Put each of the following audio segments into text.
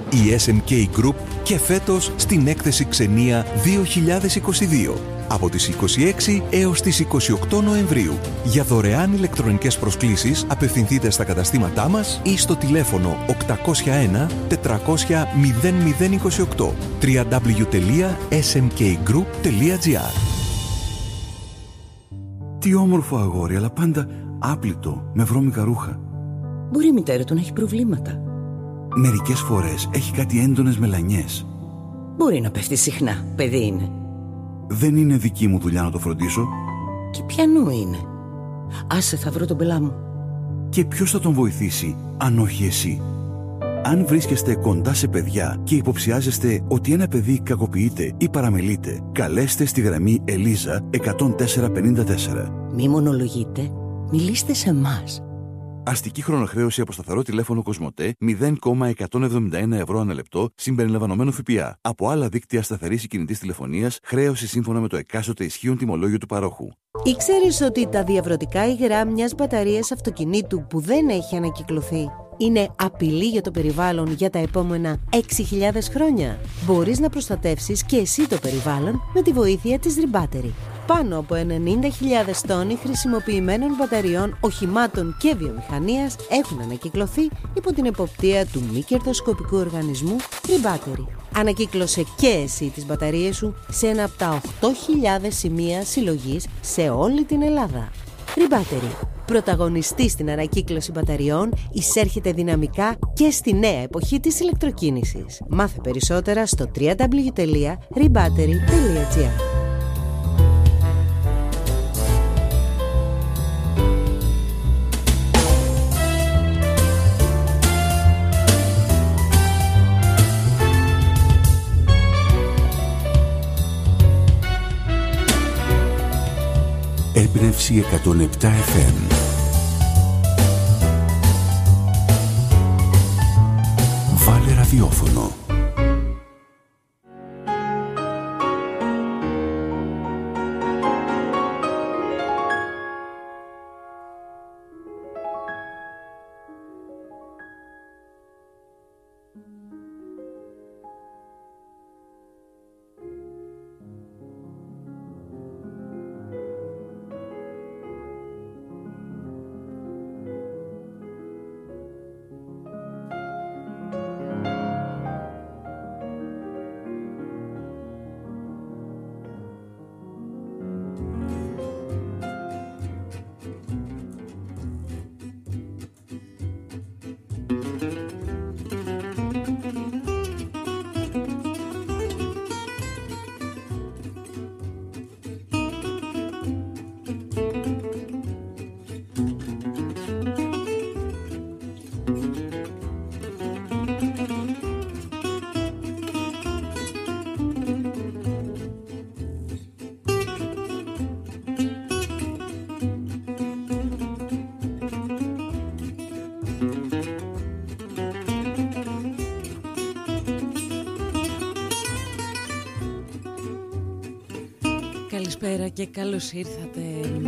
η SMK Group και φέτος στην έκθεση Ξενία 2022. Από τις 26 έως τις 28 Νοεμβρίου. Για δωρεάν ηλεκτρονικές προσκλήσεις απευθυνθείτε στα καταστήματά μας ή στο τηλέφωνο 801 400 0028 www.smkgroup.gr. Τι όμορφο αγόρι, αλλά πάντα άπλυτο, με βρώμικα ρούχα. Μπορεί η μητέρα του να έχει προβλήματα. Μερικές φορές έχει κάτι έντονες μελανιές. Μπορεί να πέφτει συχνά, παιδί είναι. Δεν είναι δική μου δουλειά να το φροντίσω. Και ποιανού είναι? Άσε, θα βρω τον πελά μου. Και ποιος θα τον βοηθήσει, αν όχι εσύ? Αν βρίσκεστε κοντά σε παιδιά και υποψιάζεστε ότι ένα παιδί κακοποιείται ή παραμελείται, καλέστε στη γραμμή Ελίζα 10454. Μη μονολογείτε, μιλήστε σε εμάς. Αστική χρονοχρέωση από σταθερό τηλέφωνο Κοσμοτέ 0,171 ευρώ ανά λεπτό συμπεριλαμβανομένου ΦΠΑ. Από άλλα δίκτυα σταθερής ή κινητής τηλεφωνίας, χρέωση σύμφωνα με το εκάστοτε ισχύον τιμολόγιο του παρόχου. Ήξερες ότι τα διαβρωτικά υγρά μιας μπαταρίας αυτοκινήτου που δεν έχει ανακυκλωθεί είναι απειλή για το περιβάλλον για τα επόμενα 6.000 χρόνια? Μπορείς να προστατεύσεις και εσύ το περιβάλλον με τη βοήθεια της Rebattery. Πάνω από 90.000 τόνοι χρησιμοποιημένων μπαταριών οχημάτων και βιομηχανίας έχουν ανακυκλωθεί υπό την εποπτεία του μη κερδοσκοπικού οργανισμού Rebattery. Ανακύκλωσε και εσύ τις μπαταρίες σου σε ένα από τα 8.000 σημεία συλλογής σε όλη την Ελλάδα. Rebattery, πρωταγωνιστή στην ανακύκλωση μπαταριών, εισέρχεται δυναμικά και στη νέα εποχή της ηλεκτροκίνησης. Μάθε περισσότερα στο www.rebattery.gr. Έμπνευση 107 FM. Βάλε ραδιόφωνο. Καλησπέρα και καλώς ήρθατε.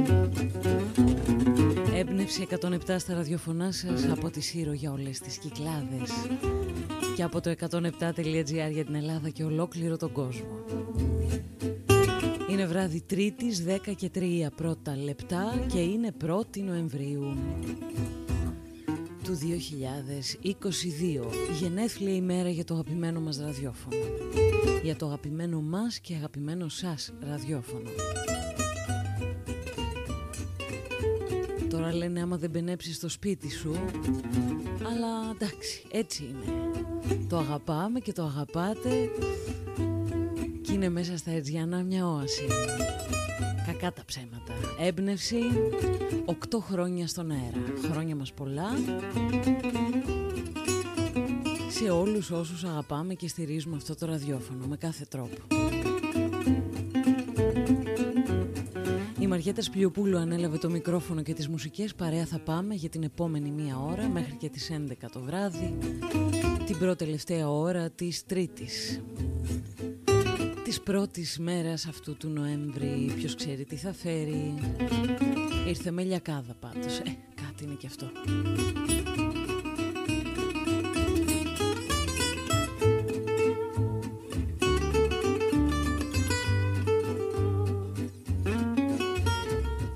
Έμπνευση 107 στα ραδιοφωνά σας από τη Σύρο για όλες τις Κυκλάδες και από το 107.gr για την Ελλάδα και ολόκληρο τον κόσμο. Είναι βράδυ Τρίτης 10 και 3 πρώτα λεπτά και είναι 1η Νοεμβρίου του 2022. Γενέθλια ημέρα για το αγαπημένο μας ραδιόφωνο. Για το αγαπημένο μας και αγαπημένο σας ραδιόφωνο. Τώρα λένε άμα δεν πενέψεις στο σπίτι σου, αλλά εντάξει, έτσι είναι. Το αγαπάμε και το αγαπάτε και είναι μέσα στα Αιτζιανά μια όαση. Κακά τα ψέματα. Έμπνευση 8 χρόνια στον αέρα. Χρόνια μας πολλά σε όλους όσους αγαπάμε και στηρίζουμε αυτό το ραδιόφωνο με κάθε τρόπο. Η Μαριέτα Σπλιοπούλου ανέλαβε το μικρόφωνο και τις μουσικές. Παρέα θα πάμε για την επόμενη μία ώρα μέχρι και τις 11 το βράδυ, την πρώτη-τελευταία ώρα της Τρίτης, της πρώτης μέρας αυτού του Νοέμβρη. Ποιος ξέρει τι θα φέρει. Ήρθε με λιακάδα πάντως. Κάτι είναι και αυτό.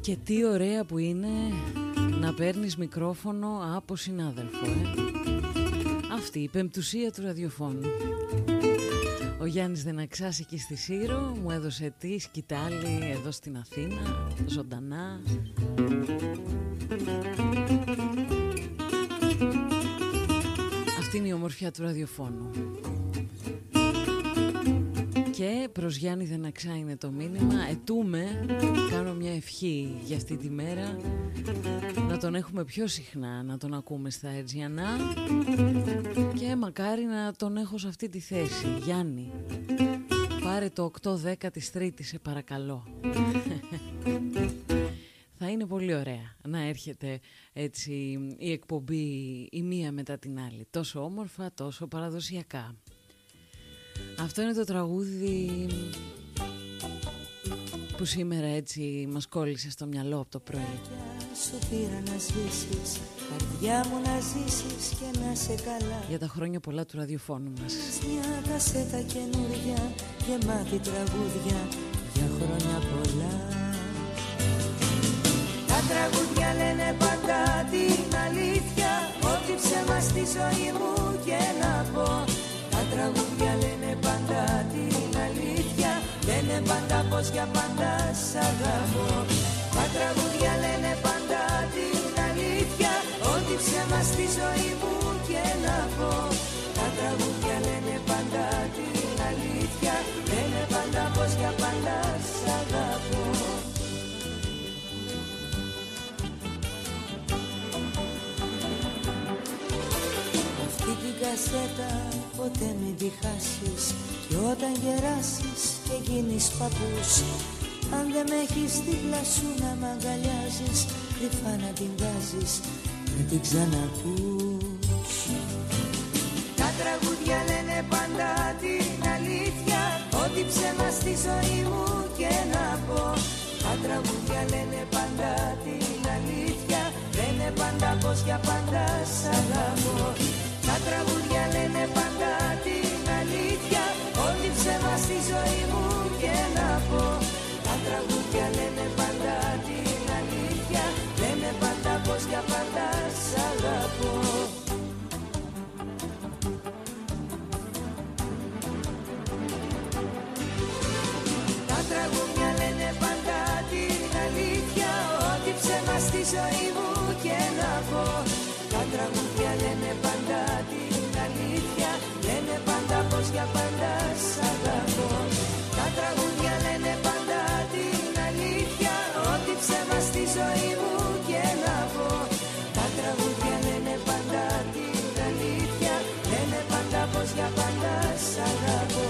Και τι ωραία που είναι να παίρνεις μικρόφωνο από συνάδελφο, Αυτή η πεμπτουσία του ραδιοφώνου. Ο Γιάννης Δεναξάς εκεί στη Σύρο μου έδωσε τη σκητάλη εδώ στην Αθήνα, ζωντανά. Αυτή είναι η ομορφιά του ραδιοφώνου. Και προς Γιάννη Δεναξά είναι το μήνυμα. Ετούμε, κάνω μια ευχή για αυτή τη μέρα, να τον έχουμε πιο συχνά, να τον ακούμε στα Ερτζιανά και μακάρι να τον έχω σε αυτή τη θέση. Γιάννη, πάρε το 8-10 της Τρίτης, σε παρακαλώ. Θα είναι πολύ ωραία να έρχεται έτσι η εκπομπή η μία μετά την άλλη. Τόσο όμορφα, τόσο παραδοσιακά. Αυτό είναι το τραγούδι που σήμερα έτσι μας κόλλησε στο μυαλό από το πρωί. Σου πήρα να σβήσεις, καρδιά μου να ζήσεις και να σε καλά. Για τα χρόνια πολλά του ραδιοφώνου μας. Μια κασέτα καινούρια, γεμάτη τραγούδια, για χρόνια πολλά. Τα τραγούδια λένε πάντα την αλήθεια, ό,τι ψέμα στη ζωή μου και να πω. Τα τραγούδια λένε πάντα την αλήθεια, λένε πάντα πως για πάντα σ' αγαπώ. Τα τραγούδια λένε πάντα την αλήθεια, ό,τι ψέμα στη ζωή μου και να πω. Τα τραγούδια λένε πάντα την αλήθεια, λένε πάντα πως για πάντα σ' αγαπώ. Αυτή την κασέτα ποτέ μην τη χάσεις, κι όταν γεράσεις και γίνεις παππούς, αν δεν με έχεις δίπλα σου να μ' αγκαλιάζεις, κρυφά να την βάζεις, να την ξανακούς. Τα τραγούδια λένε πάντα την αλήθεια, ό,τι ψέμα στη ζωή μου και να πω. Τα τραγούδια λένε πάντα την αλήθεια, λένε πάντα πως για πάντα σ' αγαπώ. Τα τραγούδια λένε πάντα την αλήθεια, ό,τι ψέμα στη ζωή μου και να πω. Τα τραγούδια λένε πάντα την αλήθεια, λένε πάντα πως για πάντα σ' αγαπώ. Τα τραγούδια λένε πάντα την αλήθεια, ό,τι ψέμα στη ζωή μου και να πω. Τα τραγούδια λένε πάντα την αλήθεια, λένε πάντα πως για πάντα σ' αγαπώ. Τα τραγούδια λένε πάντα την αλήθεια, ό,τι ψέμα στη ζωή μου και να πω. Τα τραγούδια λένε πάντα την αλήθεια, λένε πάντα πως για πάντα σ' αγαπώ.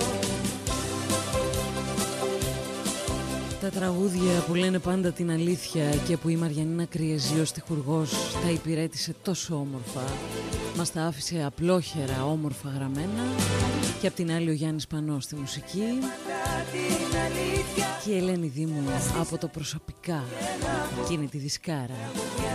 Τα τραγούδια που λένε πάντα την αλήθεια και που η Μαριανίνα Κριεζή ως τυχουργός τα υπηρέτησε τόσο όμορφα, μας τα άφησε απλόχερα όμορφα γραμμένα, και απ' την άλλη ο Γιάννης Πανός στη μουσική και η Ελένη Δήμου από το προσωπικά, εκείνη τη δισκάρα.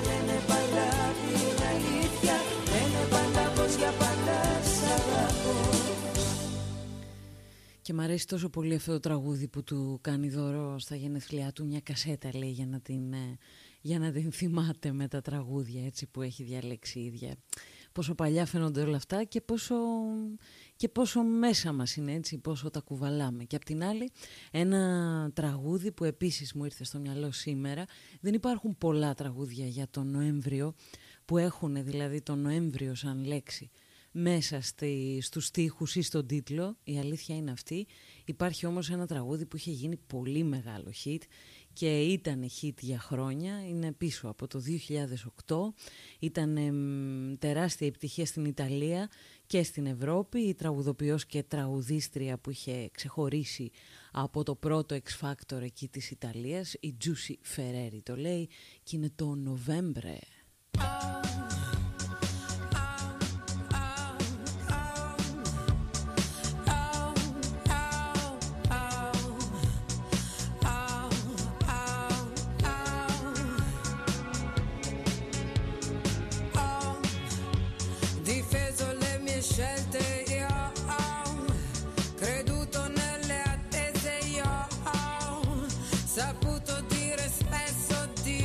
Και μ' αρέσει τόσο πολύ αυτό το τραγούδι που του κάνει δώρο στα γενέθλιά του μια κασέτα, λέει, για να την θυμάται με τα τραγούδια έτσι που έχει διαλέξει η ίδια. Πόσο παλιά φαίνονται όλα αυτά και πόσο μέσα μας είναι, έτσι, πόσο τα κουβαλάμε. Και απ' την άλλη ένα τραγούδι που επίσης μου ήρθε στο μυαλό σήμερα. Δεν υπάρχουν πολλά τραγούδια για τον Νοέμβριο που έχουν δηλαδή τον Νοέμβριο σαν λέξη μέσα στους στίχους ή στον τίτλο. Η αλήθεια είναι αυτή. Υπάρχει όμως ένα τραγούδι που είχε γίνει πολύ μεγάλο hit και ήταν hit για χρόνια. Είναι πίσω από το 2008. Ήταν τεράστια επιτυχία στην Ιταλία και στην Ευρώπη. Η τραγουδοποιός και τραγουδίστρια που είχε ξεχωρίσει από το πρώτο X Factor εκεί της Ιταλίας, η Giusy Ferreri το λέει, και είναι το Novembre. Saputo dire spesso di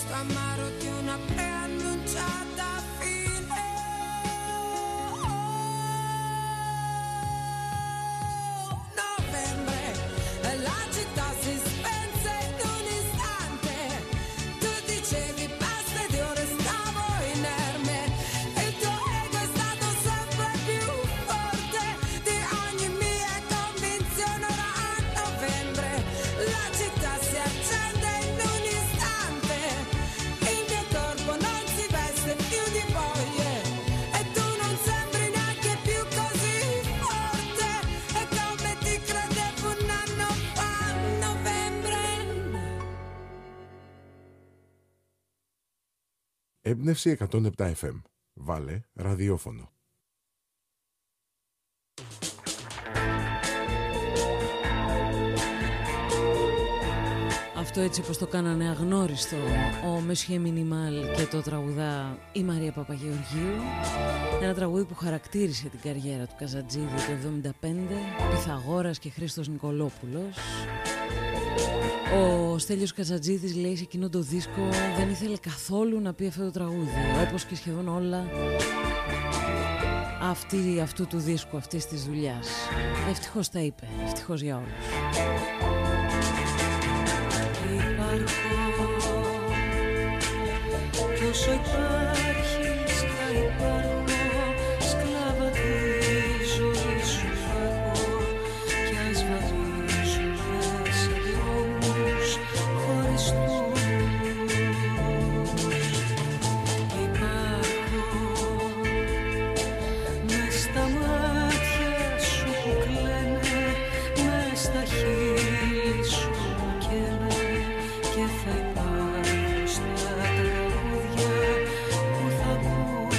questo amaro di una preannunciata fine. Novembre, la città si spense in un istante. Tu dicevi basta ed io restavo inerme. Il tuo ego è stato sempre più forte di ogni mia convinzione. Ora a novembre la città si accende in un istante. Il mio corpo non si veste più di voglie e tu non sembri neanche più così forte. E come ti credevo un anno fa, novembre. Έμπνευση 107 FM. Βάλε ραδιόφωνο. Αυτό έτσι πως το κάνανε αγνώριστο ο Μεσχέ Μινιμάλ και το τραγουδά η Μαρία Παπαγεωργίου. Ένα τραγούδι που χαρακτήρισε την καριέρα του Καζατζίδη το 1975, Πυθαγόρας και Χρήστος Νικολόπουλος. Ο Στέλιος Καζατζίδης λέει σε εκείνο το δίσκο δεν ήθελε καθόλου να πει αυτό το τραγούδι, όπως και σχεδόν όλα αυτού του δίσκου, αυτής της δουλειάς. Ευτυχώς τα είπε, ευτυχώς για όλους. Κι όσο υπάρχεις θα υπάρχω, σκλάβα τη ζωή σου θα έχω. Κι αν σβαδίζουμε σε δρόμους χωριστούς, υπάρχω μες στα μάτια σου που κλαίνε, μες στα χείλη σου που καίνε. Και θα υπάρχω στα τραγούδια που θα ακούς.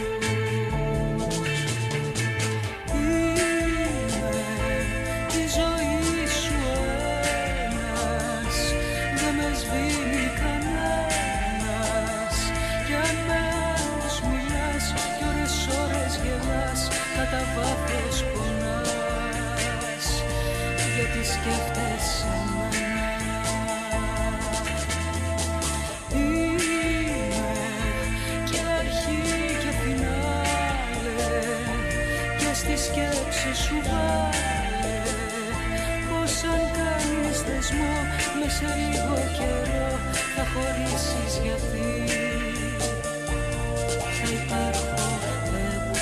Είμαι τη ζωή σου ένας, δεν με σβήνει κανένας. Κι αν με άλλους μιλάς κι ώρες γελάς, κατά βάθος πονάς, γιατί σκέφτεσαι εμένα. Στη σκέψη σου βάλε πως αν κάνεις δεσμό μες σε λίγο καιρό θα χωρίσεις, γιατί θα υπάρχω εγώ.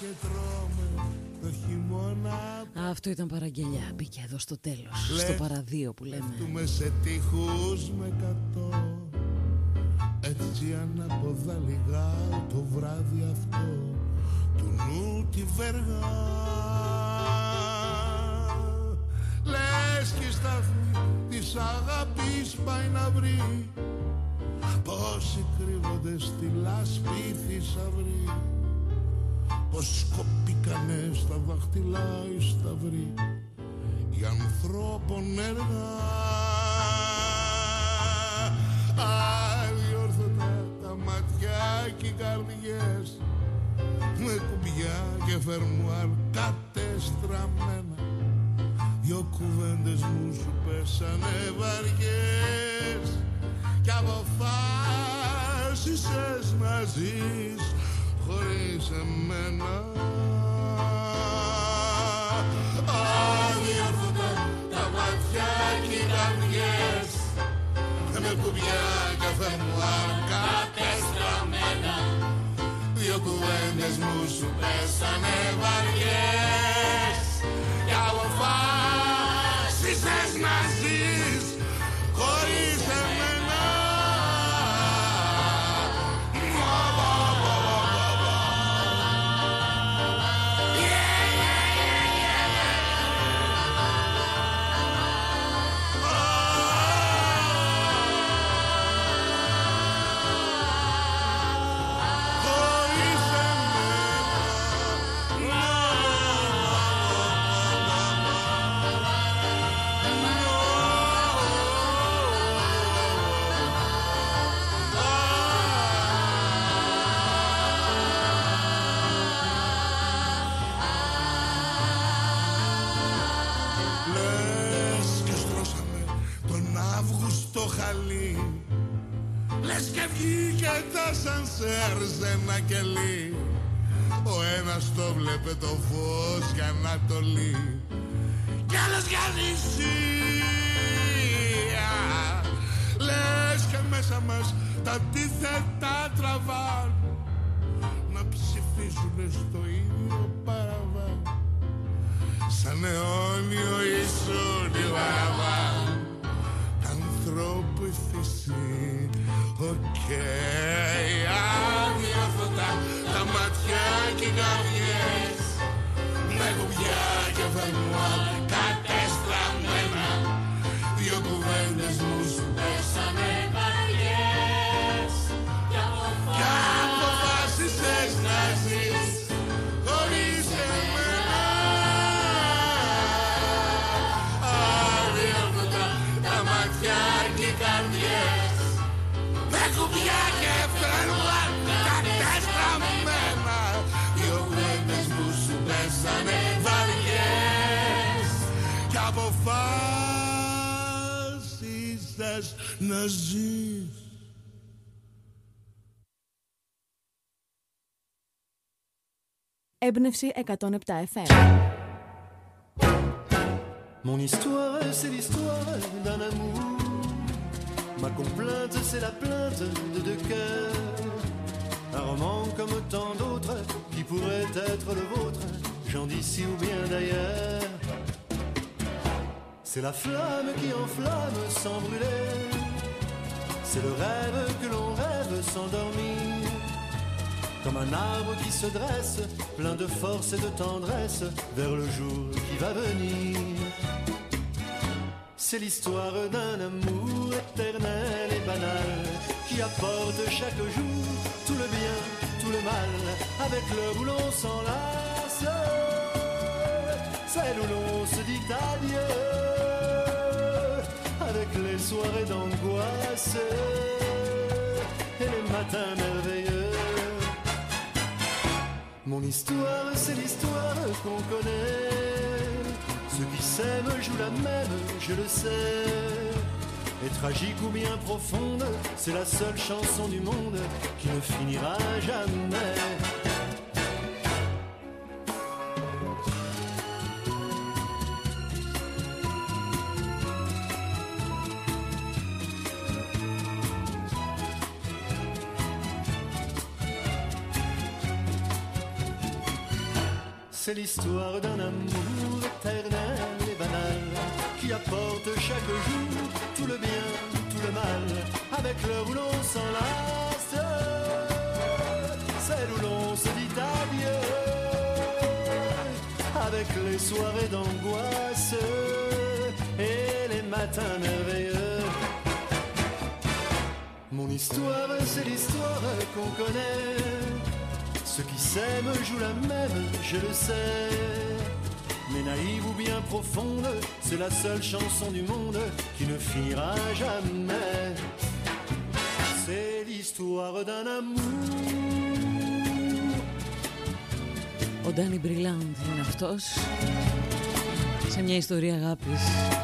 και τρώμε το χειμώνα. Αυτό ήταν παραγγελιά, μπήκε εδώ στο τέλος, στο παραδείο που λέμε. Πέφτουμε σε τείχους με 100, έτσι ανάποδα λιγά το βράδυ αυτό του νου τη βεργά. Λες και η σταθμή της αγάπης πάει να βρει πόσοι κρύβονται στη λάσπη θησαυρή, πως κοπήκανε στα δάχτυλα οι σταυροί οι ανθρώπων έργα. Αδιόρθωτα τα ματιά και οι καρδιές με κουμπιά και φερμουάρ κατεστραμμένα, δυο κουβέντες μου σου πέσανε βαριές κι αποφάσισες να ζεις χωρίς εμένα. Αδιόρθωτα τα μάτια και οι καρδιές με κουμπιά και φερμουάρ κατεστραμμένα, δυο κουβέντες μου σου πέσανε βαριές κι αποφάσισες να ζεις χωρίς εμένα. Λες και βγήκε τα σανσέρ σε ένα κελί, ο ένας το βλέπε το φως για Ανατολή κι άλλος για νησία. Λες και μέσα μας τα αντίθετα τραβάν, να ψηφίζουνε στο ίδιο παραβάν, σαν αιώνιο ίσον η παραβάν ανθρώπου η φύση. Οκ, αδιόρθωτα τα μάτια και οι καρδιές με κουμπιά και φερμουάρ κατεστραμμένα, δυο κουβέντες μου σου πέσανε βαριές κι αποφάσισες να ζεις χωρίς εμένα. Αδιόρθωτα τα μάτια και οι καρδιές με κουμπιά και φερμουάρ κατεστραμμένα, δυο κουβέντες που σου πέσανε βαριές κι αποφάσισες να ζεις. Έμπνευση 107 FM. Mon histoire, c'est l'histoire d'un amour. Ma complainte, c'est la plainte de deux cœurs. Un roman comme tant d'autres qui pourrait être le vôtre, j'en d'ici ou bien d'ailleurs. C'est la flamme qui enflamme sans brûler, c'est le rêve que l'on rêve sans dormir. Comme un arbre qui se dresse, plein de force et de tendresse, vers le jour qui va venir. C'est l'histoire d'un amour éternel et banal, qui apporte chaque jour tout le bien, tout le mal, avec l'heure où l'on s'enlace, celle où l'on se dit adieu, avec les soirées d'angoisse et les matins merveilleux. Mon histoire, c'est l'histoire qu'on connaît. Ceux qui s'aiment jouent la même, je le sais. Et tragique ou bien profonde, c'est la seule chanson du monde qui ne finira jamais. c'est l'histoire d'un amour éternel et banal qui apporte chaque jour tout le bien, tout le mal, avec l'heure où l'on s'enlace, celle où l'on se dit adieu, avec les soirées d'angoisse et les matins merveilleux. Mon histoire, c'est l'histoire qu'on connaît. Ceux qui s'aiment jouent la même, je le sais. Mais naïve ou bien profonde, c'est la seule chanson du monde qui ne finira jamais. C'est l'histoire d'un amour. Ο Ντάνι Μπριλάντ είναι αυτός, σε μια ιστορία αγάπης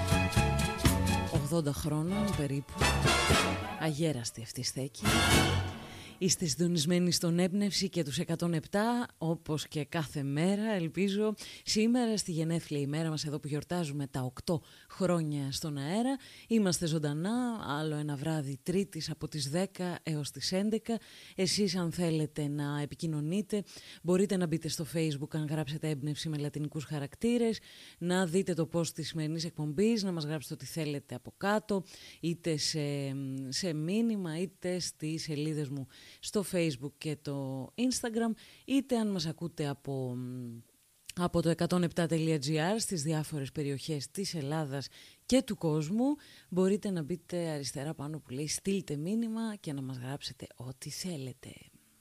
80 χρόνων περίπου. Αγέραστη αυτή στέκει. Είστε συντονισμένοι στον Έμπνευση και τους 107, όπως και κάθε μέρα, ελπίζω. Σήμερα στη γενέθλια ημέρα μας, εδώ που γιορτάζουμε τα 8 χρόνια στον αέρα, είμαστε ζωντανά, άλλο ένα βράδυ Τρίτης από τις 10 έως τις 11. Εσείς αν θέλετε να επικοινωνείτε, μπορείτε να μπείτε στο Facebook αν γράψετε Έμπνευση με λατινικούς χαρακτήρες, να δείτε το post της σημερινής εκπομπής, να μας γράψετε ό,τι θέλετε από κάτω, είτε σε μήνυμα, είτε στις σελίδες μου στο Facebook και το Instagram, είτε αν μας ακούτε από το 107.gr στις διάφορες περιοχές της Ελλάδας και του κόσμου, μπορείτε να μπείτε αριστερά πάνω που λέει στείλτε μήνυμα και να μας γράψετε ό,τι θέλετε.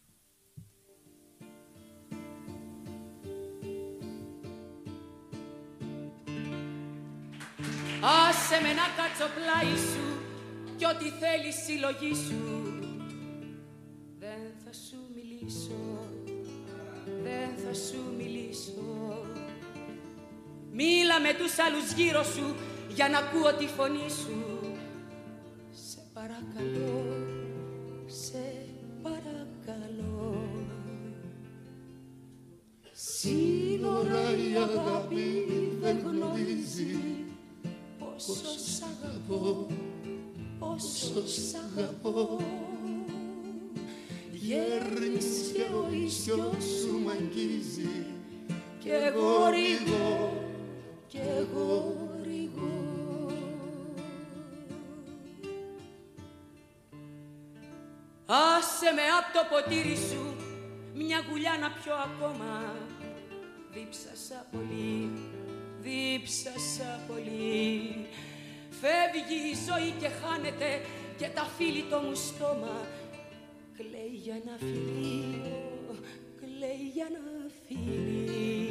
Άσε με να κάτσω πλάι σου κι ό,τι θέλει συλλογή σου. Δεν θα σου μιλήσω, δεν θα σου μιλήσω. Μίλα με τους άλλους γύρω σου για να ακούω τη φωνή σου. Σε παρακαλώ, σε παρακαλώ. Σύνορα η αγάπη δεν γνωρίζει πόσο σ' αγαπώ, πόσο σ' αγαπώ. Γέρνεις και ο ίσιος σου μ' αγγίζει κι εγώ ρίγω, κι εγώ ρίγω. Άσε με απ' το ποτήρι σου μια γουλιά να πιω ακόμα. Δίψασα πολύ, δίψασα πολύ. Φεύγει η ζωή και χάνεται και τα φίλιτο μου στόμα. Κλαίει για ένα φιλί, κλαίει για ένα φιλί.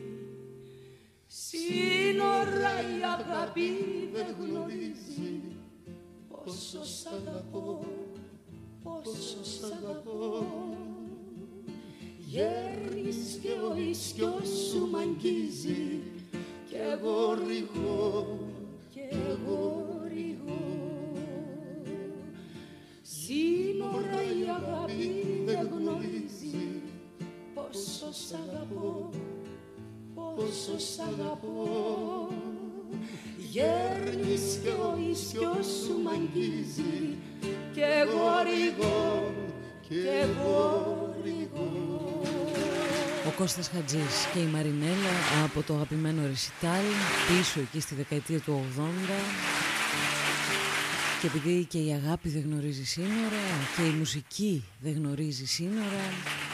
Σύνορα η αγάπη δεν γνωρίζει πόσο σ' αγαπώ, πόσο σ' αγαπώ. Γέρνεις και ο ίσιος σου μ' αγγίζει κι εγώ ρίγω, κι εγώ ρίγω. Σύνορα η αγάπη δεν γνωρίζει πόσο σ' αγαπώ, πόσο σ' αγαπώ. Γέρνεις και ο ίσιος σου μ' αγγίζει κι εγώ ρίγω, κι εγώ ρίγω. Ο Κώστας Χατζής και η Μαρινέλα από το αγαπημένο ρεσιτάλ πίσω εκεί στη δεκαετία του 80. Και επειδή και η αγάπη δεν γνωρίζει σύνορα και η μουσική δεν γνωρίζει σύνορα,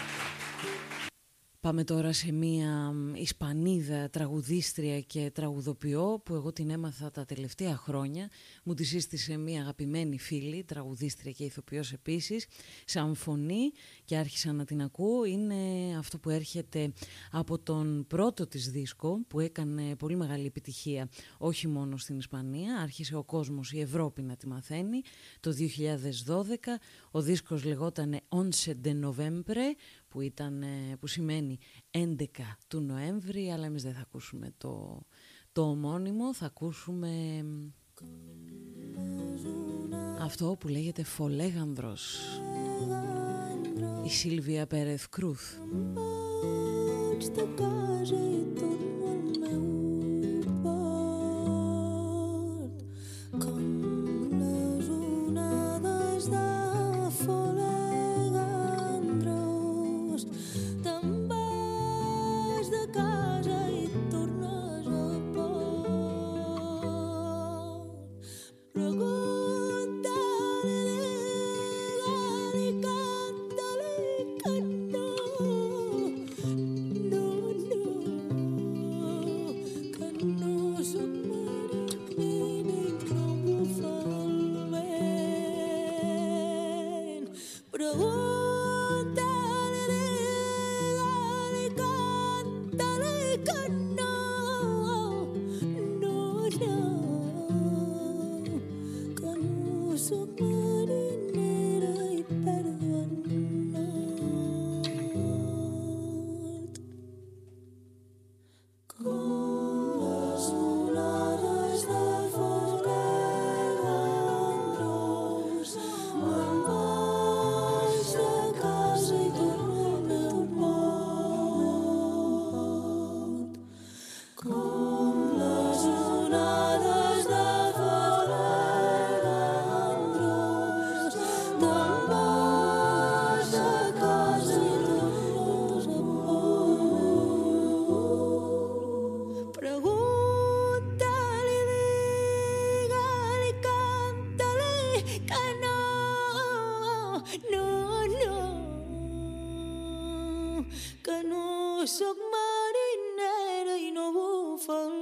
πάμε τώρα σε μία Ισπανίδα τραγουδίστρια και τραγουδοποιό που εγώ την έμαθα τα τελευταία χρόνια. Μου τη σύστησε μία αγαπημένη φίλη, τραγουδίστρια και ηθοποιός επίσης, σαν φωνή και άρχισα να την ακούω. Είναι αυτό που έρχεται από τον πρώτο της δίσκο που έκανε πολύ μεγάλη επιτυχία όχι μόνο στην Ισπανία, άρχισε ο κόσμος, η Ευρώπη να τη μαθαίνει το 2012. Ο δίσκος λεγόταν 11 de Novembre, που σημαίνει 11 του Νοέμβρη, αλλά εμείς δεν θα ακούσουμε το ομώνυμο, θα ακούσουμε αυτό που λέγεται Φολέγανδρος, η Σίλβια Πέρεθ Κρούθ. Te'n vas de casa que no sóc marinera i no bufa el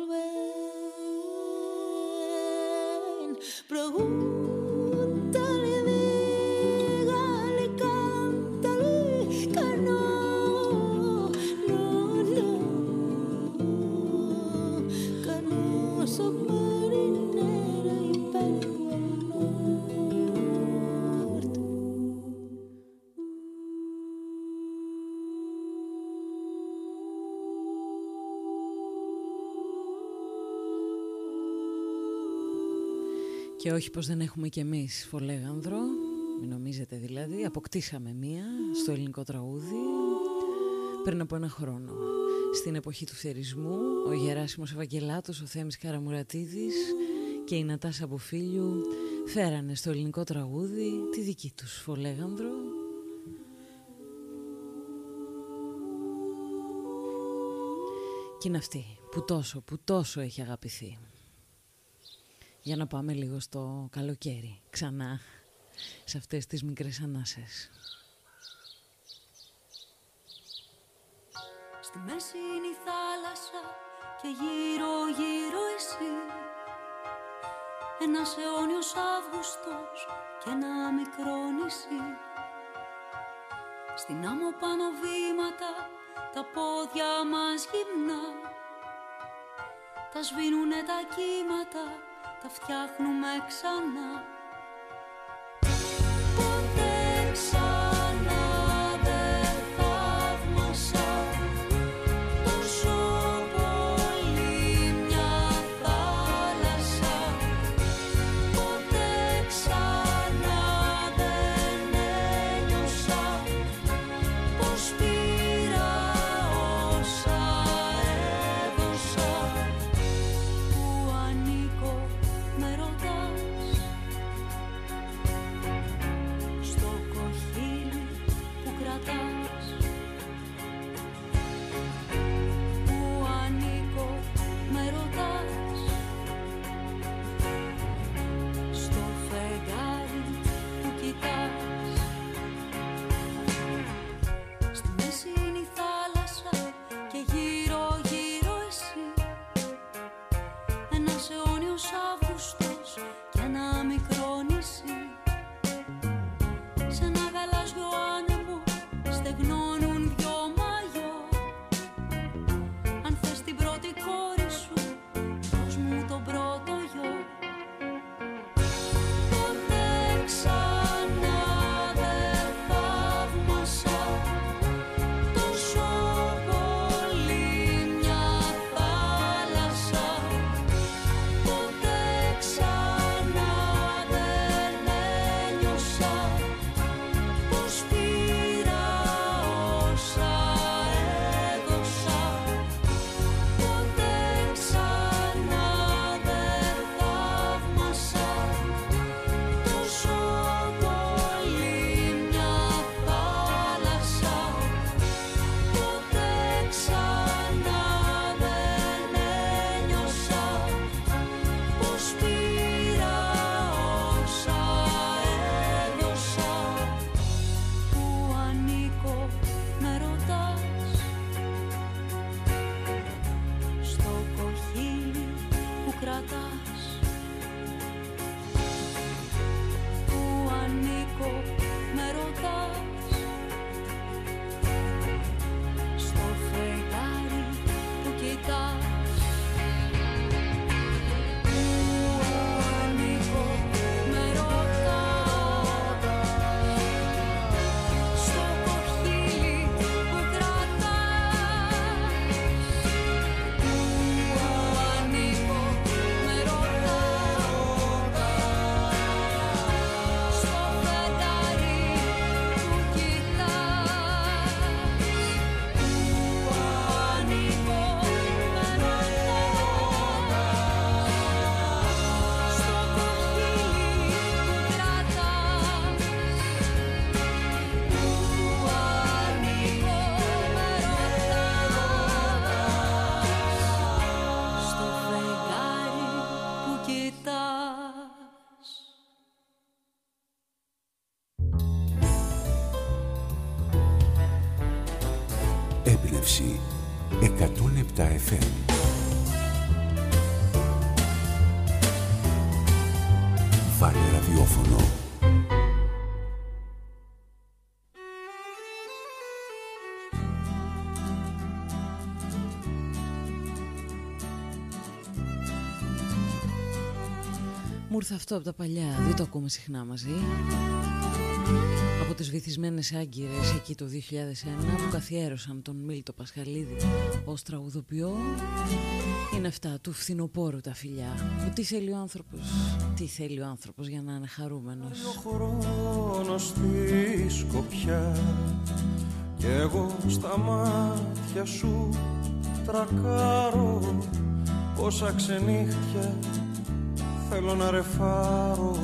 vent. Pregunta-li, digue-li, canta-li que no, que no sóc marinera i perdo el nord. Και όχι πως δεν έχουμε κι εμείς φολέγανδρο, μην νομίζετε δηλαδή, αποκτήσαμε μία στο ελληνικό τραγούδι πριν από ένα χρόνο. Στην εποχή του θερισμού, ο Γεράσιμος Ευαγγελάτος, ο Θέμης Καραμουρατίδης και η Νατάσα Μποφίλιου φέρανε στο ελληνικό τραγούδι τη δική τους φολέγανδρο. Και είναι αυτή που τόσο έχει αγαπηθεί. Για να πάμε λίγο στο καλοκαίρι, ξανά, σε αυτές τις μικρές ανάσες. Στη μέση είναι η θάλασσα και γύρω γύρω εσύ, ένας αιώνιος Αύγουστος και ένα μικρό νησί. Στην άμμο πάνω βήματα, τα πόδια μας γυμνά, τα σβήνουνε τα κύματα, τα φτιάχνουμε ξανά. Ποτέ ξανά δεν θαύμασα τόσο πολύ μια θάλασσα. Ποτέ ξανά δεν ένιωσα πως πήρα όσα έδωσα. Που ανήκω με ρωτάς, Έμπνευση 107 FM. Βάλε ραδιόφωνο. Μου ήρθε αυτό από τα παλιά, δεν το ακούμε συχνά μαζί. Από τις βυθισμένες άγκυρες εκεί το 2001 που καθιέρωσαν τον Μίλτο Πασχαλίδη ως τραγουδοποιό. Είναι αυτά του φθινοπόρου τα φιλιά. Που τι θέλει ο άνθρωπος για να είναι χαρούμενος. Ο χρόνος στη σκοπιά κι εγώ στα μάτια σου τρακάρω. Πόσα ξενύχτια θέλω να ρεφάρω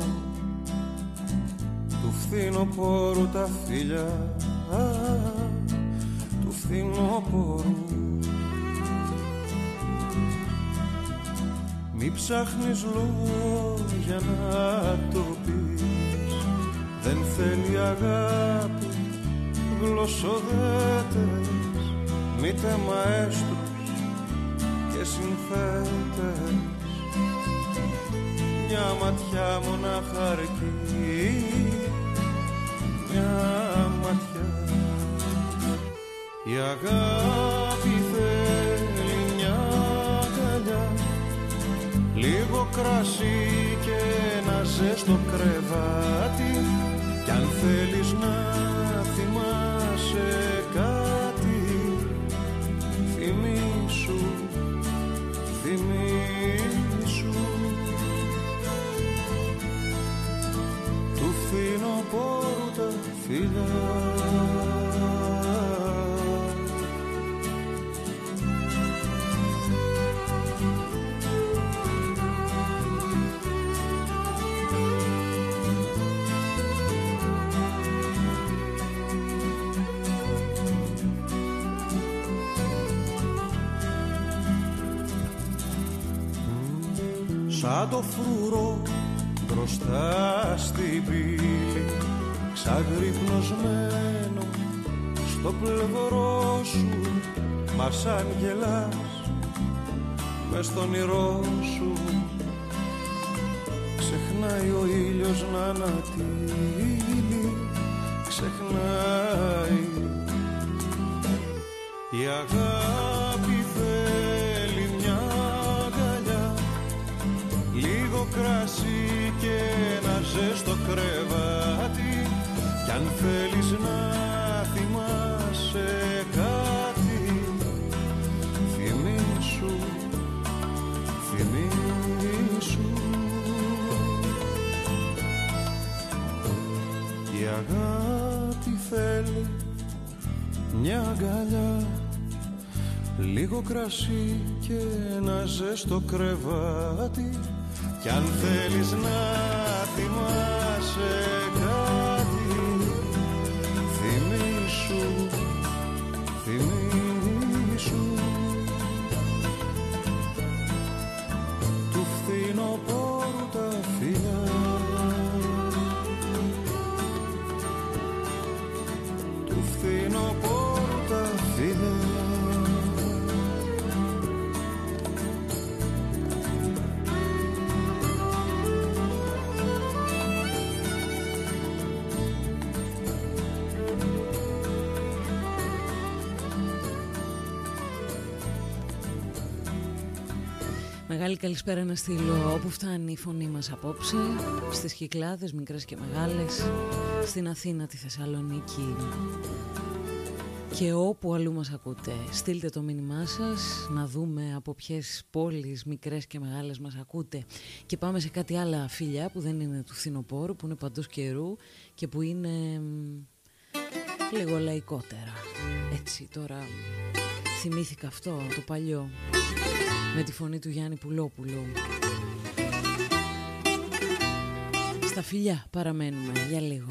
του φθινοπόρου τα φιλιά, του φθινοπόρου. Μη ψάχνεις λόγια να το πεις, δεν θέλει αγάπη γλωσσοδέτες, μήτε μαέστρους και συνθέτες. Μια ματιά μονάχα αρκεί, μια ματιά. Η αγάπη θέλει μια αγκαλιά, λίγο κρασί και ένα ζεστό κρεβάτι. Κι αν θέλεις να θυμάσαι κάτι, θυμήσου, θυμήσου του φθινοπόρου τα φιλιά. Σαν το φρουρό μπροστά στην πύλη, ξαγρυπνωσμένο στο πλευρό σου, μα σαν γελάς μες στον όνειρό σου, ξεχνάει ο ήλιος να ανατείλει, ξεχνάει. Η αγάπη θέλει μια αγκαλιά, λίγο κρασί και ένα ζεστό κρεβάτι. Κι αν θέλεις να θυμάσαι κάτι, θυμήσου, θυμήσου. Η αγάπη θέλει μια αγκαλιά, λίγο κρασί και ένα ζεστό κρεβάτι. Κι αν θέλεις να θυμάσαι κάτι, θυμήσου, θυμήσου του φθινοπόρου τα φιλιά, του φθινοπόρου τα φιλιά. Μεγάλη καλησπέρα να στείλω όπου φτάνει η φωνή μας απόψε, στις Κυκλάδες, μικρές και μεγάλες, στην Αθήνα, τη Θεσσαλονίκη και όπου αλλού μας ακούτε. Στείλτε το μήνυμά σας, να δούμε από ποιες πόλεις, μικρές και μεγάλες, μας ακούτε. Και πάμε σε κάτι άλλα φιλιά που δεν είναι του φθινοπόρου, που είναι παντός καιρού και που είναι λίγο λαϊκότερα. Έτσι τώρα θυμήθηκα αυτό το παλιό, με τη φωνή του Γιάννη Πουλόπουλου. Στα φιλιά παραμένουμε για λίγο.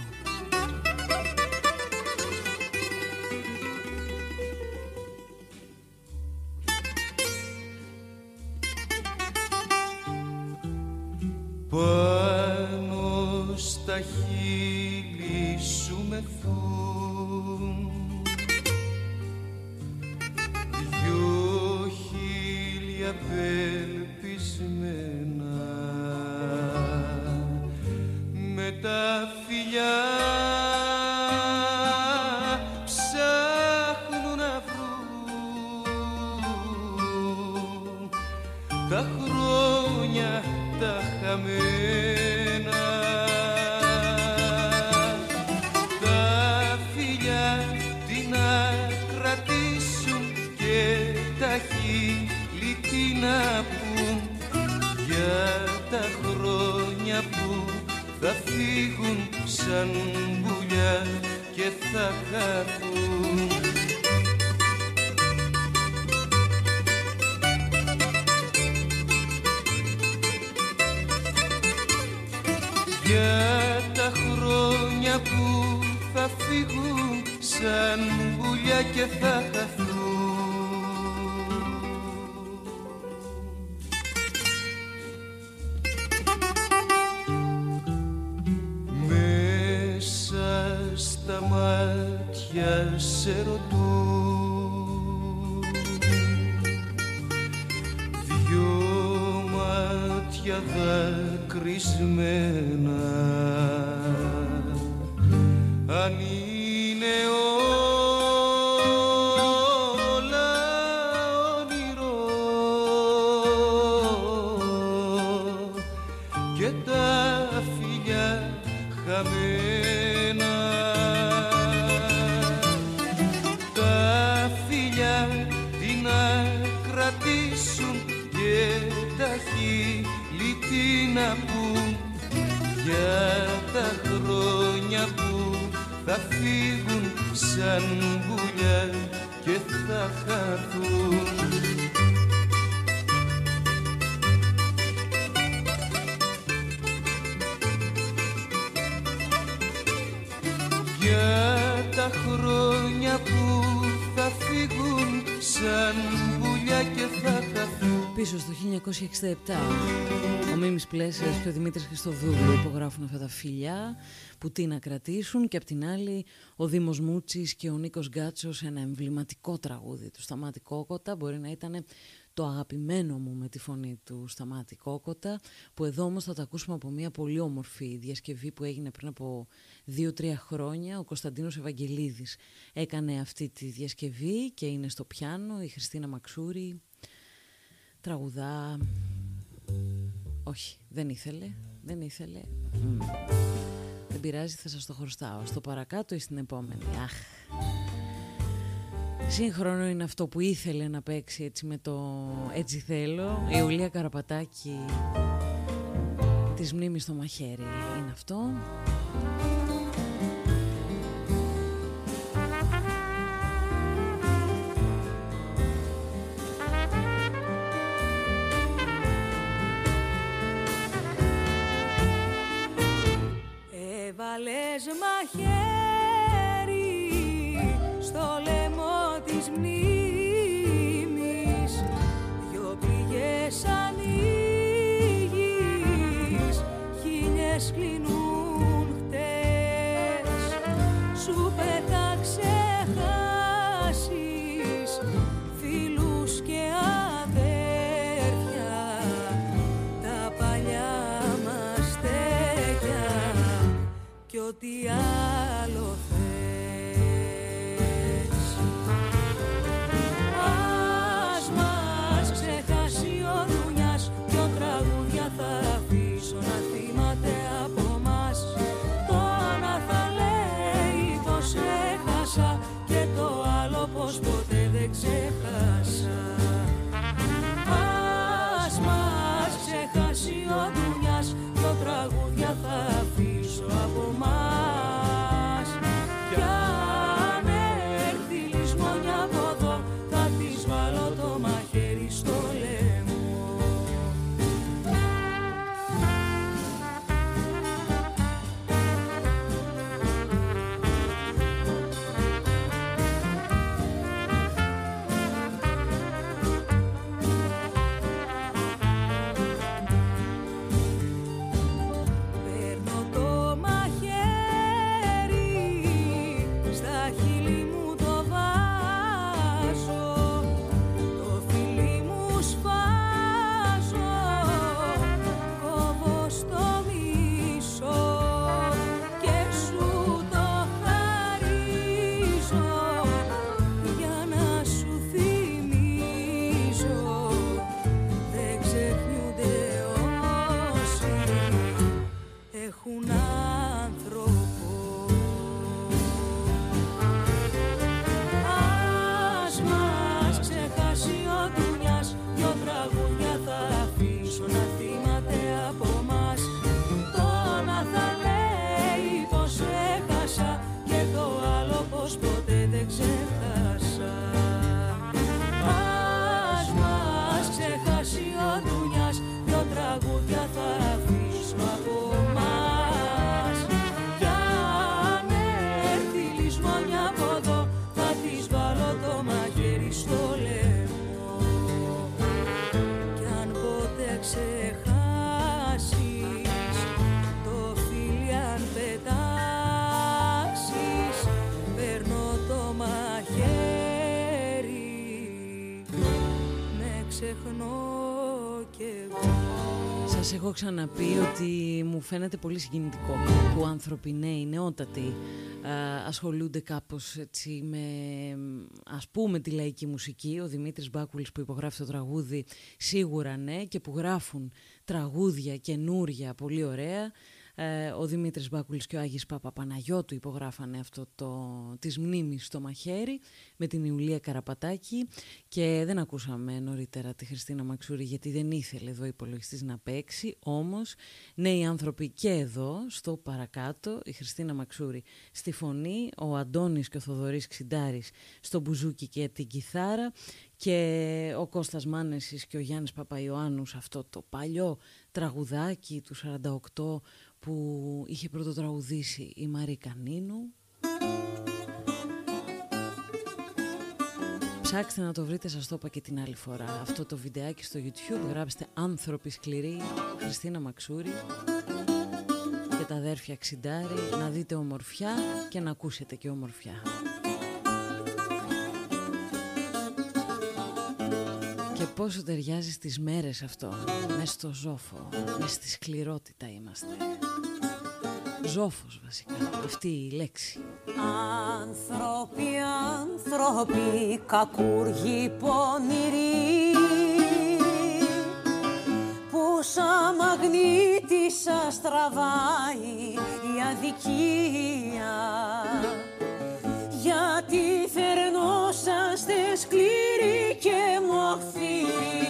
Πάνω στα χείλη σου μεθούν απελπισμένα με τα φιλιά ψάχνουν να βρουν τα χρόνια τα χαμένα, τα φιλιά τι να κρατήσουν και τα χείλη τι να πουν για τα χρόνια που θα φύγουν σαν πουλιά και θα χαθούν. Για τα χρόνια που θα φύγουν σαν πουλιά και θα χαθούν. Στα μάτια σε ρωτούν δυο μάτια δακρυσμένα αν είναι όλα όνειρο και τα φιλιά χαμένα, τα φιλιά τι να κρατήσουν και τα χείλη τι να πουν για τα χρόνια που θα φύγουν σαν πουλιά και θα χαθούν. Για τα χρόνια που θα φύγουν σαν πουλιά και θα χαθούν. Πίσω στο 1967 ο Μίμης Πλέσσας και ο Δημήτρης Χριστοδούλου υπογράφουν αυτά τα φιλιά που τι να κρατήσουν, και απ' την άλλη ο Δήμος Μούτσης και ο Νίκος Γκάτσος, ένα εμβληματικό τραγούδι του Σταμάτη Κόκοτα. Μπορεί να ήταν το αγαπημένο μου με τη φωνή του Σταμάτη Κόκοτα, που εδώ όμως θα το ακούσουμε από μια πολύ όμορφη διασκευή που έγινε πριν από 2-3 χρόνια. Ο Κωνσταντίνος Ευαγγελίδης έκανε αυτή τη διασκευή και είναι στο πιάνο. Η Χριστίνα Μαξούρη τραγουδά. Όχι, δεν ήθελε. Δεν πειράζει, θα σας το χρωστάω στο παρακάτω ή στην επόμενη. Αχ. Σύγχρονο είναι αυτό που ήθελε να παίξει έτσι με το «Έτσι θέλω». Η Ιουλία Καραπατάκη, της μνήμης στο μαχαίρι είναι αυτό. Έβαλες μαχαίρι στο λαιμό της μνήμης, δυο πληγές ανοίγεις, χίλιες κλείνουν χτες. Σου πέτα ξεχάσεις φίλους και αδέρφια, τα παλιά μας στέκια κι ό,τι άλλο θες. Ας μας ξεχάσει ο Δουνιάς, δυο τραγούδια θα αφήσω να θυμάται από μας. Το ένα θα λέει πως έχασα και το άλλο πως ποτέ δεν ξέχασα. Ας μας ξεχάσει ο Δουνιάς, δυο τραγούδια θα αφήσω από μας. ξεχνώ κι εγώ. Σας έχω ξαναπεί ότι μου φαίνεται πολύ συγκινητικό που άνθρωποι νέοι, νεότατοι, ασχολούνται κάπως έτσι με, ας πούμε, τη λαϊκή μουσική. Ο Δημήτρης Μπάκουλης που υπογράφει το τραγούδι σίγουρα ναι, και που γράφουν τραγούδια καινούρια πολύ ωραία. Ο Δημήτρης Μπάκουλης και ο Άγης Παπαπαναγιώτου υπογράφανε αυτό της μνήμης στο μαχαίρι με την Ιουλία Καραπατάκη, και δεν ακούσαμε νωρίτερα τη Χριστίνα Μαξούρη γιατί δεν ήθελε εδώ υπολογιστής να παίξει. Όμως νέοι άνθρωποι και εδώ στο παρακάτω, η Χριστίνα Μαξούρη στη φωνή, ο Αντώνης και ο Θοδωρής Ξιντάρης στο μπουζούκι και την κιθάρα, και ο Κώστας Μάνεσης και ο Γιάννης Παπαϊωάννου αυτό το παλιό τραγουδάκι του 48 που είχε πρωτοτραγουδήσει η Μαρή Κανίνου. Ψάξτε να το βρείτε, σας το είπα και την άλλη φορά, αυτό το βιντεάκι στο YouTube, γράψτε «Άνθρωποι σκληροί», Χριστίνα Μαξούρη και τα αδέρφια Ξιντάρη, να δείτε ομορφιά και να ακούσετε και ομορφιά. Και πόσο ταιριάζει στις μέρες αυτό, μες στο ζόφο, μες στη σκληρότητα είμαστε. Ζόφος βασικά, αυτή η λέξη. Άνθρωποι, άνθρωποι, κακούργοι πονηροί, που σαν μαγνήτη σας τραβάει η αδικία, γιατί θερνόσαστε σκληροί και μοχθηροί,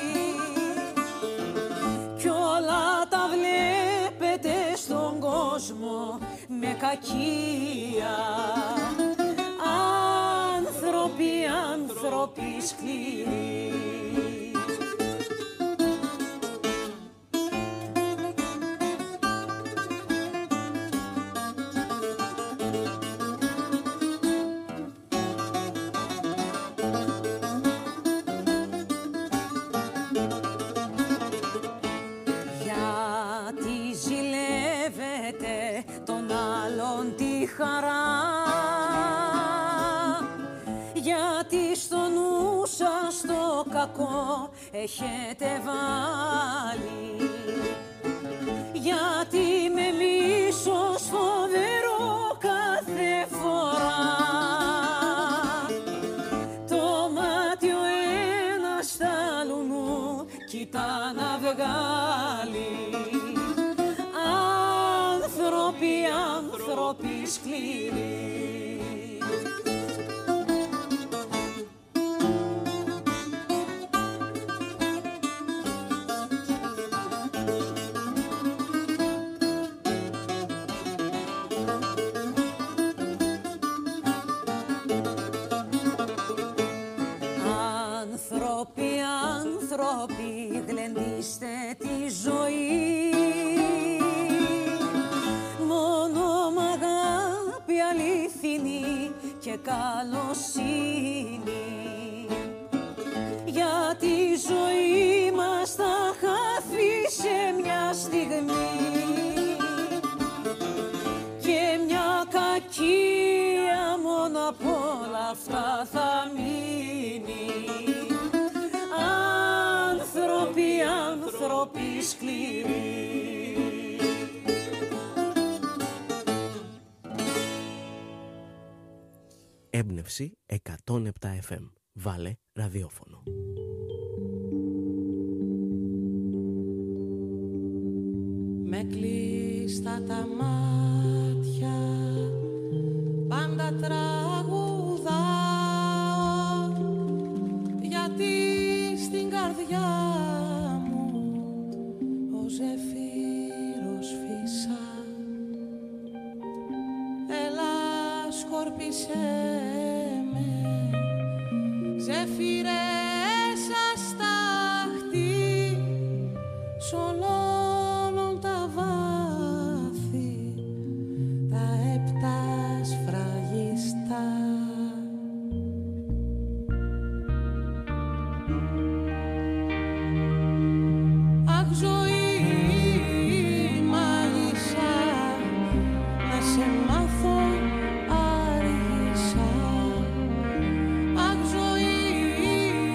κι όλα τα βλέπετε στον κόσμο με κακία. Άνθρωποι, άνθρωποι σκληροί. Χαρά, γιατί στο νου σας το κακό έχετε βάλει, γιατί με μίσος φοβερό κάθε φορά το μάτι ο ένας στα λουνού κοιτά να βγάλει. Άνθρωποι, άνθρωποι σκληροί. Άνθρωποι, άνθρωποι, γλεντήστε τη ζωή. Και καλοσύνη, γιατί η ζωή μας θα χαθεί σε μια στιγμή και μια κακία μόνο απ' όλα αυτά θα μείνει. Άνθρωποι, άνθρωποι σκληροί. Έμπνευση 107 FM. Βάλε ραδιόφωνο. Με κλειστά τα μάτια πάντα τραγουδάω, γιατί στην καρδιά μου ο ζεφύρος φύσα. Έλα σκορπίσέ με, ζεφύρε σας τάχτη, σ' όλων τα βάθη, τα επτά σφραγιστά. Αχ, ζωή μάγισσα, να σε μάθω άργησα. Αχ, ζωή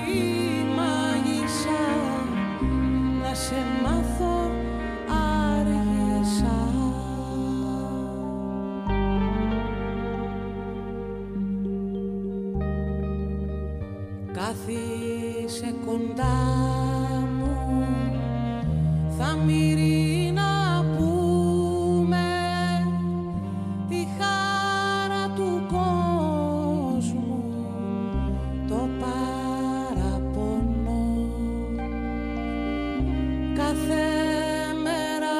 είσαι κοντά μου, θα μυρεί να πούμε τη χάρα του κόσμου, το παραπονό. Κάθε μέρα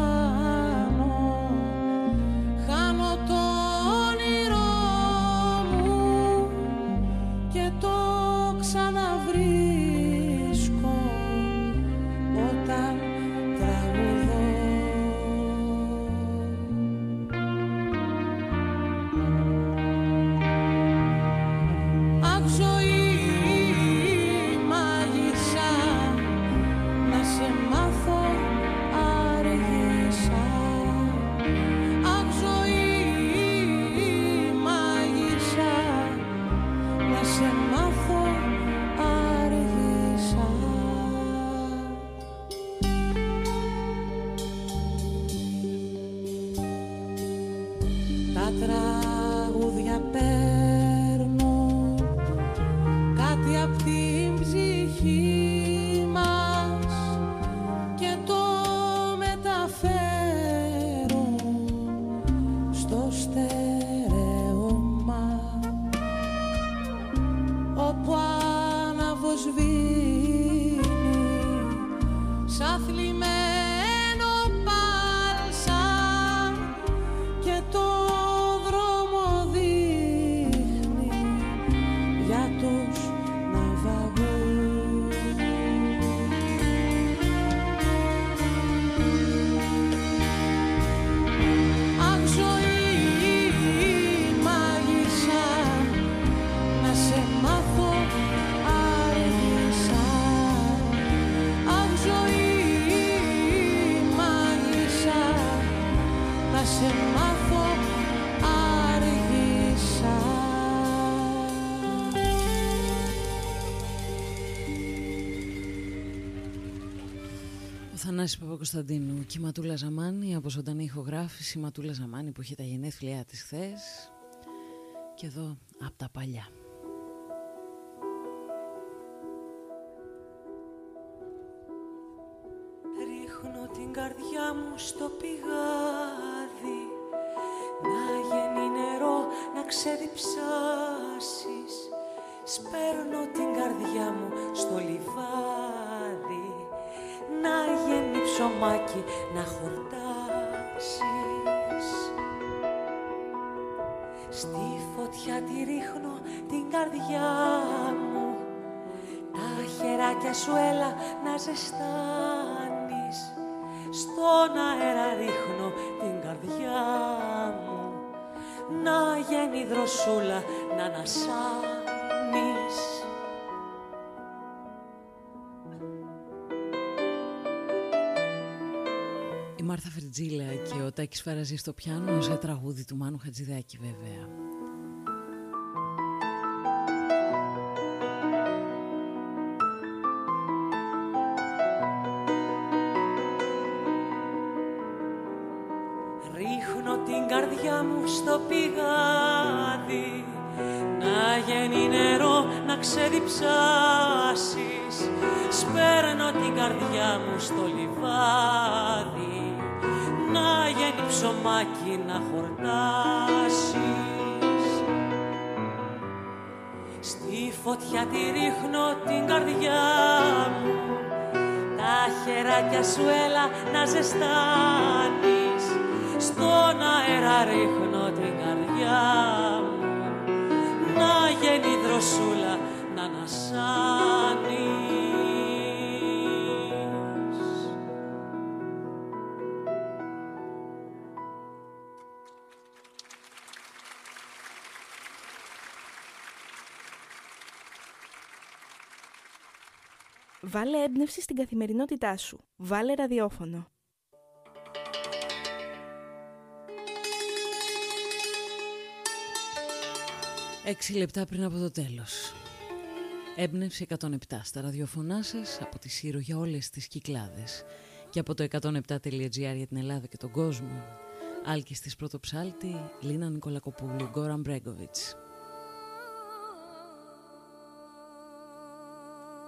χάνω το όνειρό μου και το ξαναβρίσκω όταν τραγουδώ. Αχ, ζωή μάγισσα, να σε μάθω άργησα. Αχ, ζωή μάγισσα, να σε μάθω άργησα. Τα τραγούδια παίρνω κάτι απ' την ψυχή μας και το μεταφέρω στο στερέωμα, όπου αναβοσβήνει σαν θλιμμένο πάλσαμ και το δρόμο δείχνει για τους ναυαγούς. Αχ, ζωή μάγισσα, να σε μάθω άργησα. Αχ, ζωή μάγισσα, να σε μάθω άργησα. Ο Θανάσης Παπακοσταντίνου και η Ματούλα Ζαμάνη από ζωντανή ηχογράφηση. Η Ματούλα Ζαμάνη που είχε τα γενέθλιά της χθες. Και εδώ από τα παλιά. Ρίχνω την καρδιά μου στο πηγάδι, να γίνει νερό να ξεδιψάσεις. Σπέρνω την καρδιά μου στο λιβάδι, να γίνει ψωμάκι να χορτάσεις. Στη φωτιά τη ρίχνω την καρδιά μου, τα χεράκια σου έλα να ζεστάνεις. Στον αέρα ρίχνω την καρδιά μου, να γίνει δροσούλα να ανασάνεις. Η Μάρθα Φριτζίλα και ο Τάκης Φαραζής στο πιάνο, σε τραγούδι του Μάνου Χατζηδάκη βέβαια. Ρίχνω την καρδιά μου στο πηγάδι, να γίνει νερό να ξεδιψάσεις. Σπέρνω την καρδιά μου στο λιβάδι, να γίνει ψωμάκι να χορτάσεις. Στη φωτιά τη ρίχνω την καρδιά μου, τα χεράκια σου έλα να ζεστάνεις. Στον αέρα ρίχνω την καρδιά μου, να γίνει δροσούλα να ανασάνεις. Βάλε έμπνευση στην καθημερινότητά σου. Βάλε ραδιόφωνο. Έξι λεπτά πριν από το τέλος. Έμπνευση 107 στα ραδιοφωνά σας από τη Σύρο για όλες τις Κυκλάδες και από το 107.gr για την Ελλάδα και τον κόσμο. Άλκης της Πρωτοψάλτη, Λίνα Νικολακοπούλου, Γκόραν Μπρέγκοβιτς.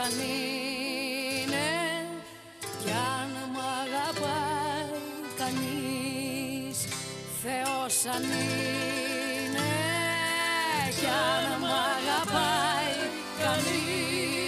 αν είναι κι αν μ' αγαπάει κανείς, Θεός αν είναι κι αν μ' αγαπάει κανείς.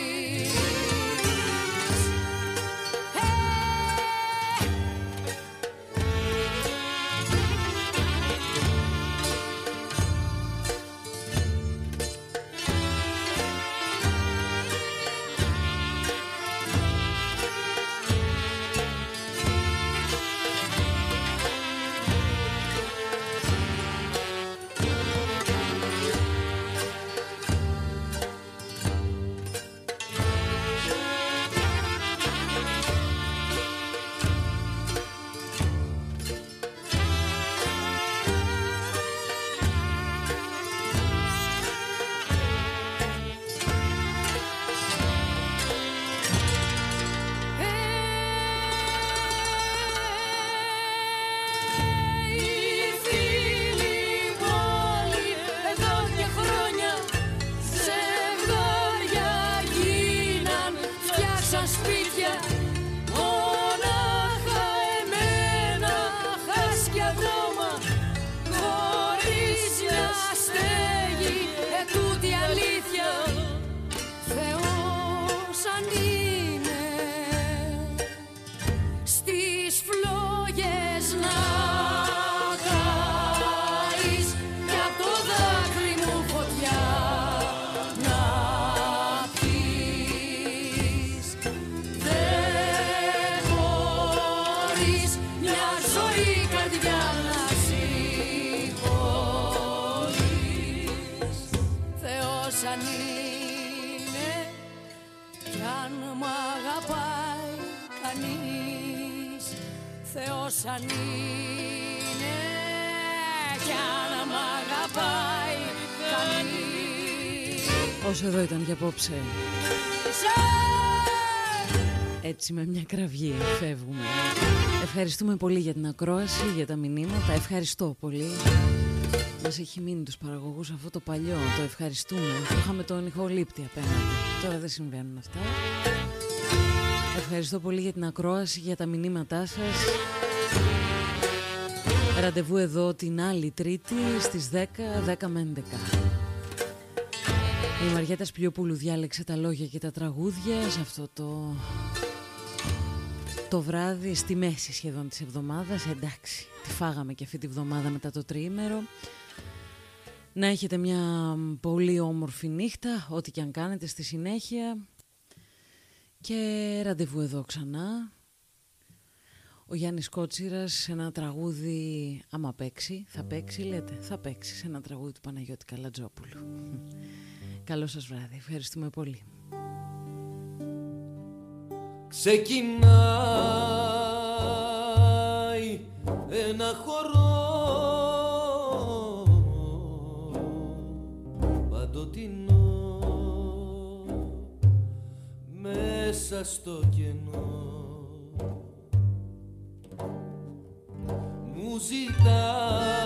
Αν είναι κι αν μ' αγαπάει κανείς. Όσο εδώ ήταν για απόψε. Έτσι με μια κραυγή φεύγουμε. Ευχαριστούμε πολύ για την ακρόαση, για τα μηνύματα. Ευχαριστώ πολύ. Μας έχει μείνει τους παραγωγούς αυτό το παλιό. Το ευχαριστούμε. Είχαμε τον ηχολήπτη απέναντι. Τώρα δεν συμβαίνουν αυτά. Ευχαριστώ πολύ για την ακρόαση, για τα μηνύματά σας. Ραντεβού εδώ την άλλη Τρίτη στις 10 με 11. Η Μαριέτα Σπλιοπούλου διάλεξε τα λόγια και τα τραγούδια σε αυτό το βράδυ, στη μέση σχεδόν της εβδομάδας. Εντάξει, τη φάγαμε και αυτή τη βδομάδα μετά το τριήμερο. Να έχετε μια πολύ όμορφη νύχτα, ό,τι και αν κάνετε στη συνέχεια. Και ραντεβού εδώ ξανά. Ο Γιάννης Κότσιρας σε ένα τραγούδι, άμα παίξει, θα παίξει, λέτε, θα παίξει σε ένα τραγούδι του Παναγιώτη Καλατζόπουλου. Καλό σας βράδυ, ευχαριστούμε πολύ. Ξεκινάει ένα χορό παντοτινό μέσα στο κενό. Μου ζητά